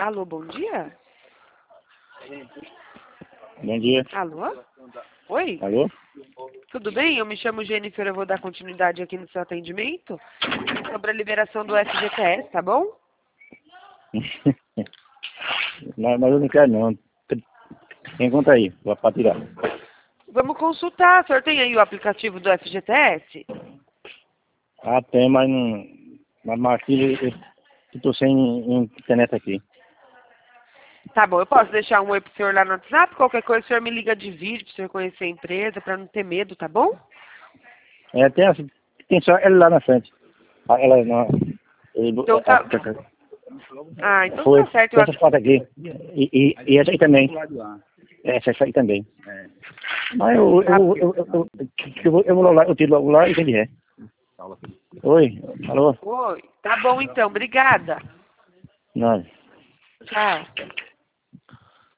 Alô, bom dia? Bom dia. Alô? Oi? Alô? Tudo bem? Eu me chamo Jennifer, eu vou dar continuidade aqui no seu atendimento sobre a liberação do FGTS, tá bom? Mas eu não quero não. Tem conta aí, pra tirar. Vamos consultar. O senhor tem aí o aplicativo do FGTS? Ah, tem, mas não. Mas aqui eu tô sem internet aqui. Tá bom, eu posso deixar um oi pro senhor lá no WhatsApp? Qualquer coisa o senhor me liga de vídeo pro senhor conhecer a empresa, pra não ter medo, tá bom? É, tem só ela lá na frente. Ah, ela não. Então tá. Ah, então Foi tá certo. essa foto aqui. E essa aí também. Essa aí também. Mas eu vou lá, eu tiro logo lá e quem é. Oi, alô? Oi, tá bom então, obrigada. Não. Tchau.